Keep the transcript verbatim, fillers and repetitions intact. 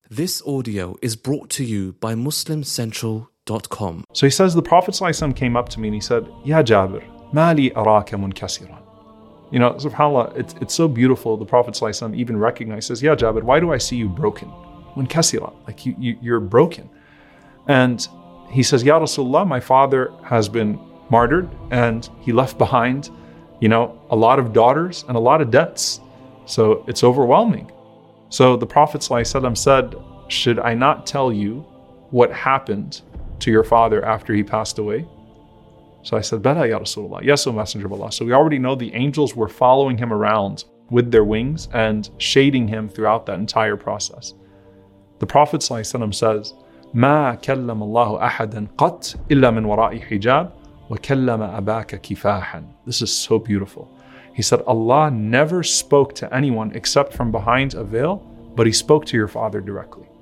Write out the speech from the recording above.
This audio is brought to you by Muslim Central dot com. So he says, the Prophet ﷺ came up to me and he said, Ya Jabir, ma li araka munkasiran. You know, subhanAllah, it's, it's so beautiful. The Prophet ﷺ even recognizes, Ya Jabir, why do I see you broken? Munkasiran, like you, you, you're broken. And he says, Ya Rasulullah, my father has been martyred and he left behind, you know, a lot of daughters and a lot of debts. So it's overwhelming. So the Prophet ﷺ said, should I not tell you what happened to your father after he passed away? So I said, Bala ya Rasulullah, yes, O Messenger of Allah. So we already know the angels were following him around with their wings and shading him throughout that entire process. The Prophet ﷺ says, ما كلم الله أحدا قط إلا من وراء حجاب وكلم أباك كفاحا. This is so beautiful. He said, Allah never spoke to anyone except from behind a veil, but He spoke to your father directly.